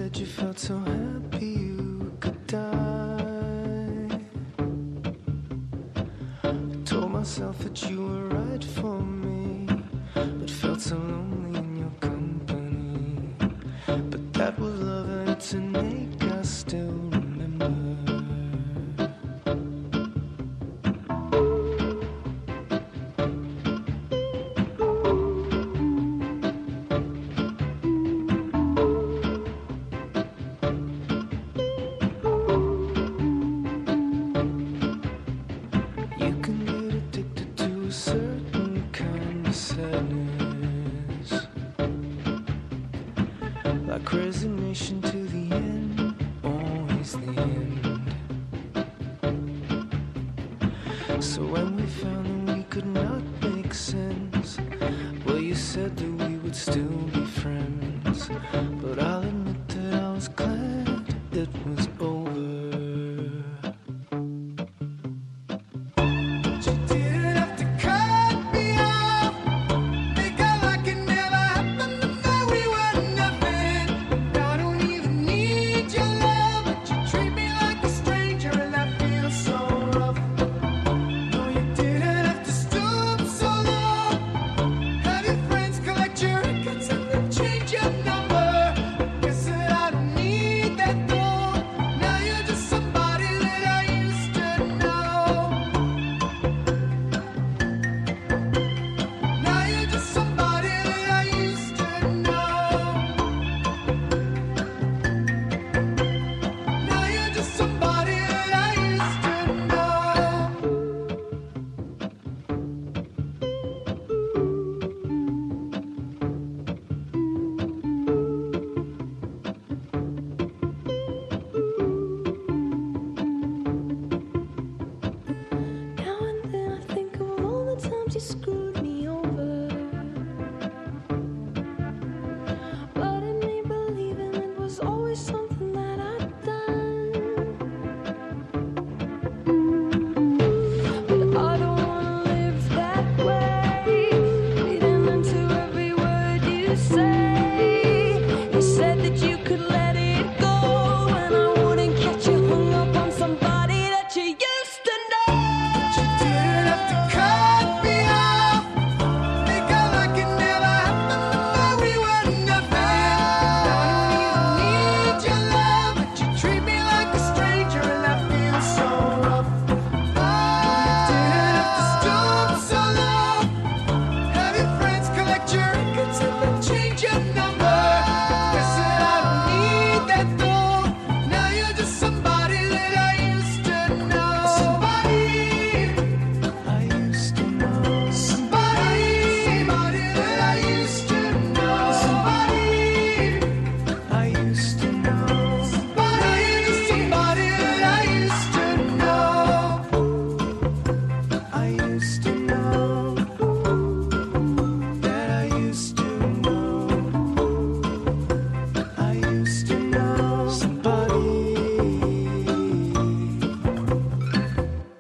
said you felt so happy you could die. I told myself that you were right for me, but felt so lonely in your company. But that was love and it's innate, I still remember. Like resignation to the end, always the end. So when we found that we could not make sense,